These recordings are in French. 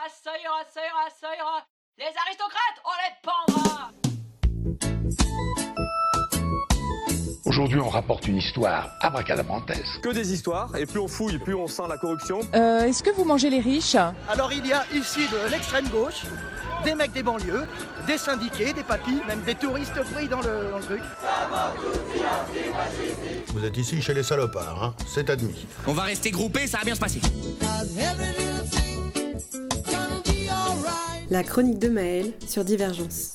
ça ira, ça ira, ça ira. Les aristocrates, on les pendra. Aujourd'hui, on rapporte une histoire abracadabrantesque. Que des histoires, et plus on fouille, plus on sent la corruption. Est-ce que vous mangez les riches ? Alors il y a ici de l'extrême gauche, des mecs des banlieues, des syndiqués, des papis, même des touristes pris dans le truc. Vous êtes ici chez les salopards, hein, c'est admis. On va rester groupés, ça va bien se passer. La chronique de Maëlle sur Divergence.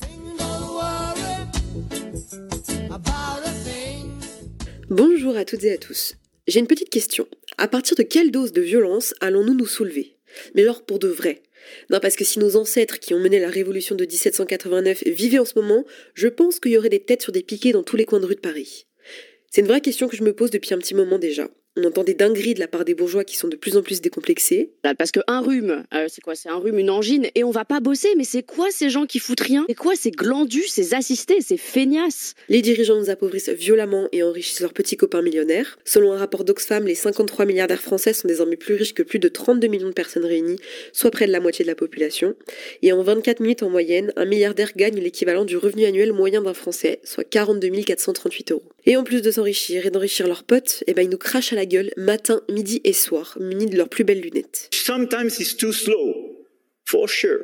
Bonjour à toutes et à tous. J'ai une petite question. À partir de quelle dose de violence allons-nous nous soulever ? Mais alors pour de vrai ? Non, parce que si nos ancêtres qui ont mené la révolution de 1789 vivaient en ce moment, je pense qu'il y aurait des têtes sur des piquets dans tous les coins de rue de Paris. C'est une vraie question que je me pose depuis un petit moment déjà. On entend des dingueries de la part des bourgeois qui sont de plus en plus décomplexés. Parce qu'un rhume, c'est quoi ? C'est un rhume, une angine, et on va pas bosser. Mais c'est quoi ces gens qui foutent rien ? C'est quoi ces glandus, ces assistés, ces feignasses ? Les dirigeants nous appauvrissent violemment et enrichissent leurs petits copains millionnaires. Selon un rapport d'Oxfam, les 53 milliardaires français sont désormais plus riches que plus de 32 millions de personnes réunies, soit près de la moitié de la population. Et en 24 minutes en moyenne, un milliardaire gagne l'équivalent du revenu annuel moyen d'un Français, soit 42 438 €. Et en plus de s'enrichir et d'enrichir leurs potes, ils nous crachent à la gueule matin, midi et soir, munis de leurs plus belles lunettes. Sometimes it's too slow, for sure.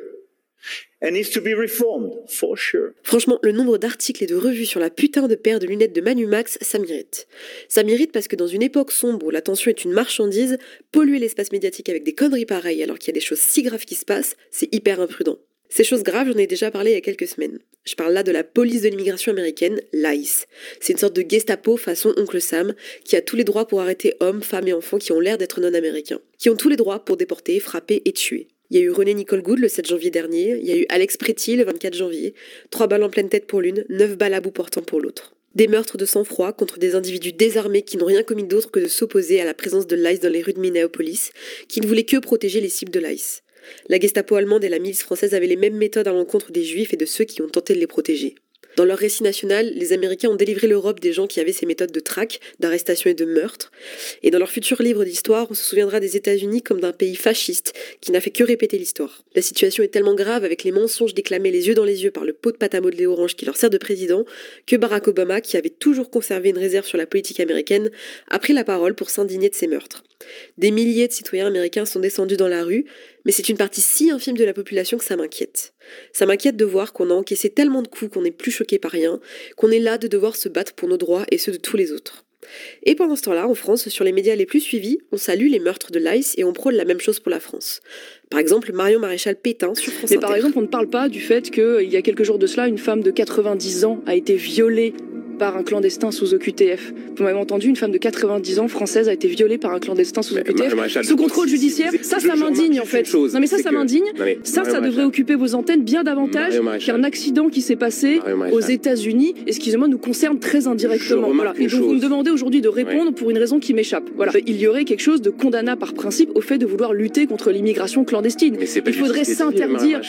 And needs to be reformed, for sure. Franchement, le nombre d'articles et de revues sur la putain de paire de lunettes de Manu Max, ça m'irrite. Ça m'irrite parce que dans une époque sombre où l'attention est une marchandise, polluer l'espace médiatique avec des conneries pareilles alors qu'il y a des choses si graves qui se passent, c'est hyper imprudent. Ces choses graves, j'en ai déjà parlé il y a quelques semaines. Je parle là de la police de l'immigration américaine, l'ICE. C'est une sorte de Gestapo façon Oncle Sam, qui a tous les droits pour arrêter hommes, femmes et enfants qui ont l'air d'être non-américains. Qui ont tous les droits pour déporter, frapper et tuer. Il y a eu René Nicole Gould le 7 janvier dernier, il y a eu Alex Pretty le 24 janvier, 3 balles en pleine tête pour l'une, 9 balles à bout portant pour l'autre. Des meurtres de sang-froid contre des individus désarmés qui n'ont rien commis d'autre que de s'opposer à la présence de l'ICE dans les rues de Minneapolis, qui ne voulaient que protéger les cibles de l'ICE. La Gestapo allemande et la milice française avaient les mêmes méthodes à l'encontre des Juifs et de ceux qui ont tenté de les protéger. Dans leur récit national, les Américains ont délivré l'Europe des gens qui avaient ces méthodes de traque, d'arrestation et de meurtre. Et dans leur futur livre d'histoire, on se souviendra des États-Unis comme d'un pays fasciste qui n'a fait que répéter l'histoire. La situation est tellement grave avec les mensonges déclamés les yeux dans les yeux par le pot de pâte à modeler orange qui leur sert de président que Barack Obama, qui avait toujours conservé une réserve sur la politique américaine, a pris la parole pour s'indigner de ces meurtres. Des milliers de citoyens américains sont descendus dans la rue, mais c'est une partie si infime de la population que ça m'inquiète. Ça m'inquiète de voir qu'on a encaissé tellement de coups qu'on n'est plus choqué par rien, qu'on est là de devoir se battre pour nos droits et ceux de tous les autres. Et pendant ce temps-là, en France, sur les médias les plus suivis, on salue les meurtres de l'ICE et on prône la même chose pour la France. Par exemple, Marion Maréchal Pétain sur France Inter. Mais par exemple, on ne parle pas du fait qu'il y a quelques jours de cela, une femme de 90 ans a été violée par un clandestin sous OQTF. Vous m'avez entendu, une femme de 90 ans française a été violée par un clandestin sous OQTF. Sous contrôle judiciaire, ça m'indigne en fait. Non mais ça m'indigne. Ça devrait occuper vos antennes bien davantage qu'un accident qui s'est passé aux États-Unis, excusez-moi, nous concerne très indirectement. Voilà. Et donc vous me demandez aujourd'hui de répondre pour une raison qui m'échappe. Voilà. Il y aurait quelque chose de condamnable par principe au fait de vouloir lutter contre l'immigration clandestine. Il faudrait s'interdire.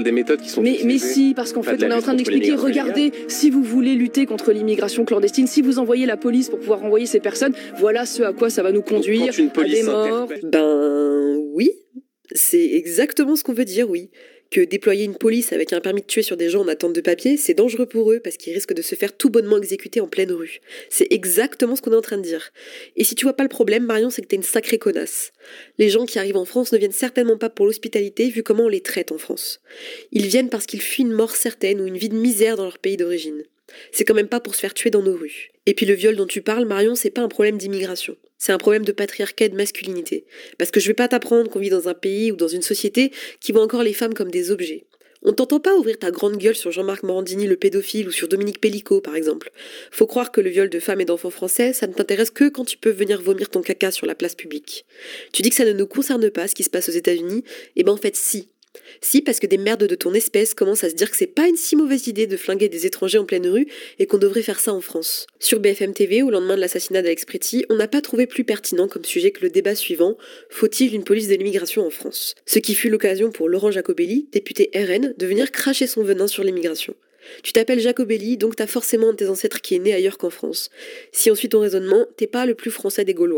Mais si, parce qu'en fait, on est en train d'expliquer, regardez, si vous voulez lutter contre l'immigration clandestine, si vous envoyez la police pour pouvoir envoyer ces personnes, voilà ce à quoi ça va nous conduire, à des morts. Oui, c'est exactement ce qu'on veut dire, oui. Que déployer une police avec un permis de tuer sur des gens en attente de papier, c'est dangereux pour eux parce qu'ils risquent de se faire tout bonnement exécuter en pleine rue. C'est exactement ce qu'on est en train de dire. Et si tu vois pas le problème, Marion, c'est que t'es une sacrée connasse. Les gens qui arrivent en France ne viennent certainement pas pour l'hospitalité vu comment on les traite en France. Ils viennent parce qu'ils fuient une mort certaine ou une vie de misère dans leur pays d'origine. C'est quand même pas pour se faire tuer dans nos rues. Et puis le viol dont tu parles, Marion, c'est pas un problème d'immigration. C'est un problème de patriarcat et de masculinité. Parce que je vais pas t'apprendre qu'on vit dans un pays ou dans une société qui voit encore les femmes comme des objets. On t'entend pas ouvrir ta grande gueule sur Jean-Marc Morandini le pédophile ou sur Dominique Pellicot par exemple. Faut croire que le viol de femmes et d'enfants français, ça ne t'intéresse que quand tu peux venir vomir ton caca sur la place publique. Tu dis que ça ne nous concerne pas ce qui se passe aux États-Unis, et en fait si. Si, parce que des merdes de ton espèce commencent à se dire que c'est pas une si mauvaise idée de flinguer des étrangers en pleine rue et qu'on devrait faire ça en France. Sur BFM TV, au lendemain de l'assassinat d'Alex Pretty, on n'a pas trouvé plus pertinent comme sujet que le débat suivant: faut-il une police de l'immigration en France? Ce qui fut l'occasion pour Laurent Jacobelli, député RN, de venir cracher son venin sur l'immigration. Tu t'appelles Jacobelli, donc t'as forcément un de tes ancêtres qui est né ailleurs qu'en France. Si on suit ton raisonnement, t'es pas le plus français des Gaulois.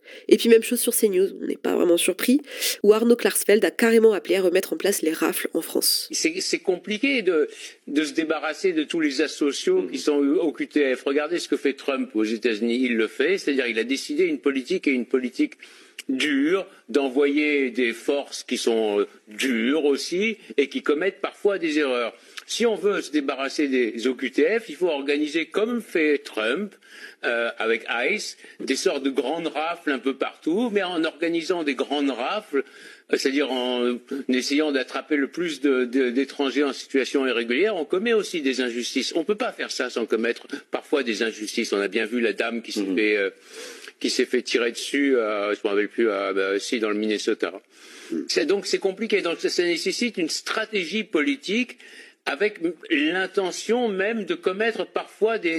Et puis même chose sur CNews, on n'est pas vraiment surpris, où Arnaud Klarsfeld a carrément appelé à remettre en place les rafles en France. C'est compliqué de se débarrasser de tous les asociaux qui sont au QTF. Regardez ce que fait Trump aux États-Unis, il le fait, c'est-à-dire il a décidé une politique dure, d'envoyer des forces qui sont dures aussi et qui commettent parfois des erreurs. Si on veut se débarrasser des OQTF, il faut organiser comme fait Trump avec ICE, des sortes de grandes rafles un peu partout, mais en organisant des grandes rafles, c'est-à-dire en essayant d'attraper le plus d'étrangers en situation irrégulière, on commet aussi des injustices. On ne peut pas faire ça sans commettre parfois des injustices. On a bien vu la dame qui s'est fait tirer dessus, je ne me rappelle plus, dans le Minnesota. Donc c'est compliqué. Donc ça nécessite une stratégie politique avec l'intention même de commettre parfois des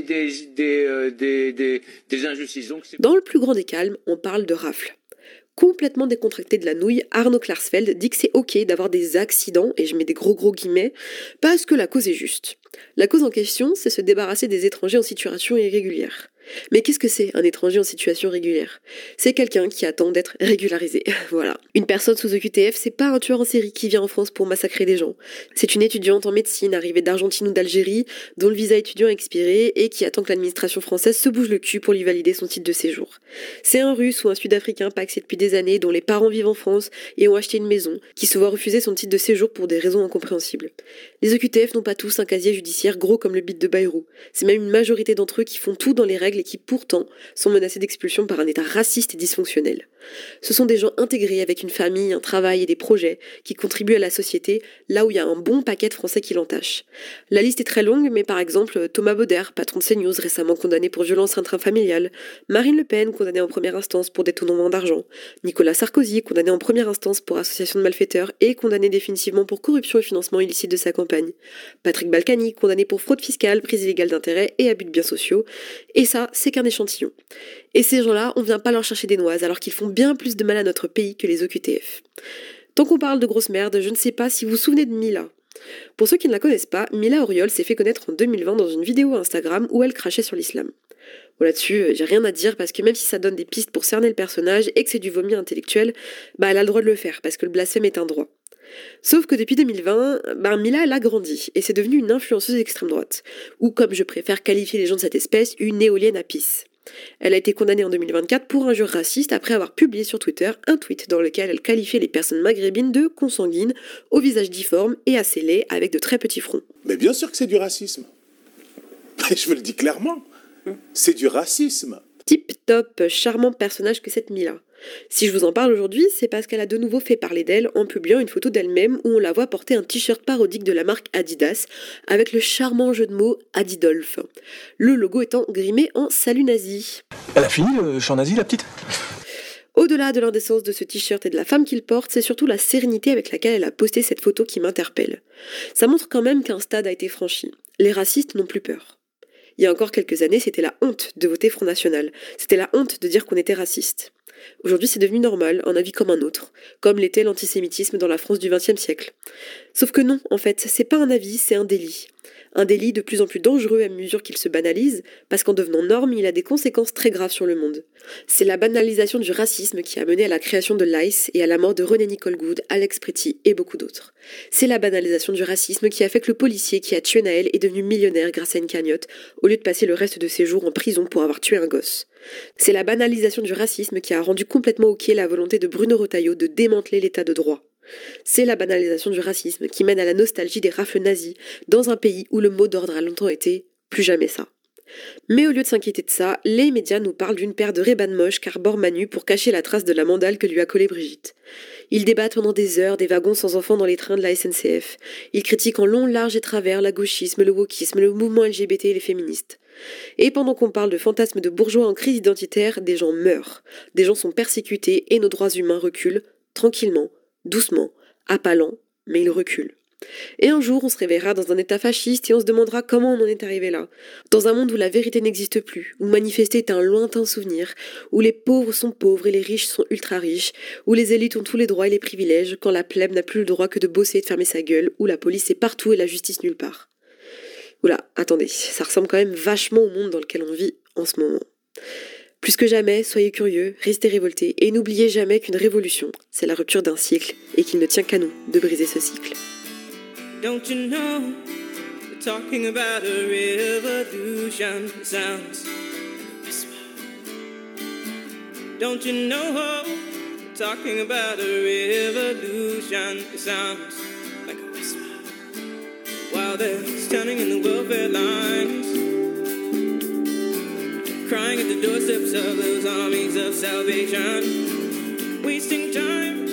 injustices. Donc, dans le plus grand des calmes, on parle de rafles. Complètement décontracté de la nouille, Arnaud Klarsfeld dit que c'est ok d'avoir des accidents, et je mets des gros guillemets, parce que la cause est juste. La cause en question, c'est se débarrasser des étrangers en situation irrégulière. Mais qu'est-ce que c'est un étranger en situation régulière ? C'est quelqu'un qui attend d'être régularisé. Voilà. Une personne sous OQTF, c'est pas un tueur en série qui vient en France pour massacrer des gens. C'est une étudiante en médecine arrivée d'Argentine ou d'Algérie, dont le visa étudiant a expiré et qui attend que l'administration française se bouge le cul pour lui valider son titre de séjour. C'est un Russe ou un Sud-Africain paxé depuis des années, dont les parents vivent en France et ont acheté une maison, qui se voit refuser son titre de séjour pour des raisons incompréhensibles. Les OQTF n'ont pas tous un casier judiciaire gros comme le bit de Bayrou. C'est même une majorité d'entre eux qui font tout dans les règles et qui pourtant sont menacés d'expulsion par un État raciste et dysfonctionnel. Ce sont des gens intégrés avec une famille, un travail et des projets qui contribuent à la société là où il y a un bon paquet de Français qui l'entachent. La liste est très longue, mais par exemple Thomas Bauder, patron de CNews, récemment condamné pour violence intrafamiliale, Marine Le Pen, condamnée en première instance pour détournement d'argent, Nicolas Sarkozy, condamné en première instance pour association de malfaiteurs et condamné définitivement pour corruption et financement illicite de sa campagne, Patrick Balkany, condamné pour fraude fiscale, prise illégale d'intérêt et abus de biens sociaux, et ça, c'est qu'un échantillon. Et ces gens-là, on vient pas leur chercher des noises alors qu'ils font bien plus de mal à notre pays que les OQTF. Tant qu'on parle de grosse merde, je ne sais pas si vous vous souvenez de Mila. Pour ceux qui ne la connaissent pas, Mila Auriol s'est fait connaître en 2020 dans une vidéo Instagram où elle crachait sur l'islam. Bon, là-dessus, j'ai rien à dire parce que même si ça donne des pistes pour cerner le personnage et que c'est du vomi intellectuel, elle a le droit de le faire parce que le blasphème est un droit. Sauf que depuis 2020, Mila elle a grandi et c'est devenue une influenceuse extrême droite, ou comme je préfère qualifier les gens de cette espèce, une éolienne à pisse. Elle a été condamnée en 2024 pour injure raciste après avoir publié sur Twitter un tweet dans lequel elle qualifiait les personnes maghrébines de consanguines, au visage difforme et assez laid avec de très petits fronts. Mais bien sûr que c'est du racisme. Je vous le dis clairement, c'est du racisme. Tip top, charmant personnage que cette Mila. Si je vous en parle aujourd'hui, c'est parce qu'elle a de nouveau fait parler d'elle en publiant une photo d'elle-même où on la voit porter un t-shirt parodique de la marque Adidas avec le charmant jeu de mots Adidolf. Le logo étant grimé en salut nazi. Elle a fini le chant nazi, la petite ? Au-delà de l'indécence de ce t-shirt et de la femme qu'il porte, c'est surtout la sérénité avec laquelle elle a posté cette photo qui m'interpelle. Ça montre quand même qu'un stade a été franchi. Les racistes n'ont plus peur. Il y a encore quelques années, c'était la honte de voter Front National. C'était la honte de dire qu'on était raciste. Aujourd'hui, c'est devenu normal, un avis comme un autre, comme l'était l'antisémitisme dans la France du XXe siècle. Sauf que non, en fait, c'est pas un avis, c'est un délit. Un délit de plus en plus dangereux à mesure qu'il se banalise, parce qu'en devenant norme, il a des conséquences très graves sur le monde. C'est la banalisation du racisme qui a mené à la création de l'ICE et à la mort de René Nicole Goud, Alex Pretty et beaucoup d'autres. C'est la banalisation du racisme qui a fait que le policier qui a tué Naël est devenu millionnaire grâce à une cagnotte, au lieu de passer le reste de ses jours en prison pour avoir tué un gosse. C'est la banalisation du racisme qui a rendu complètement ok la volonté de Bruno Retailleau de démanteler l'état de droit. C'est la banalisation du racisme qui mène à la nostalgie des rafles nazis dans un pays où le mot d'ordre a longtemps été « plus jamais ça ». Mais au lieu de s'inquiéter de ça, les médias nous parlent d'une paire de Ray-Ban moches qu'arbore Manu pour cacher la trace de la mandale que lui a collée Brigitte. Ils débattent pendant des heures des wagons sans enfants dans les trains de la SNCF. Ils critiquent en long, large et travers la gauchisme, le wokisme, le mouvement LGBT et les féministes. Et pendant qu'on parle de fantasmes de bourgeois en crise identitaire, des gens meurent. Des gens sont persécutés et nos droits humains reculent, tranquillement, doucement, à pas lents, mais ils reculent. Et un jour, on se réveillera dans un état fasciste et on se demandera comment on en est arrivé là. Dans un monde où la vérité n'existe plus, où manifester est un lointain souvenir, où les pauvres sont pauvres et les riches sont ultra riches, où les élites ont tous les droits et les privilèges, quand la plèbe n'a plus le droit que de bosser et de fermer sa gueule, où la police est partout et la justice nulle part. Oula, attendez, ça ressemble quand même vachement au monde dans lequel on vit en ce moment. Plus que jamais, soyez curieux, restez révoltés et n'oubliez jamais qu'une révolution, c'est la rupture d'un cycle et qu'il ne tient qu'à nous de briser ce cycle. Don't you know, we're talking about a revolution, it sounds like a whisper. Don't you know, we're talking about a revolution, it sounds like a whisper. While they're standing in the welfare lines, crying at the doorsteps of those armies of salvation, wasting time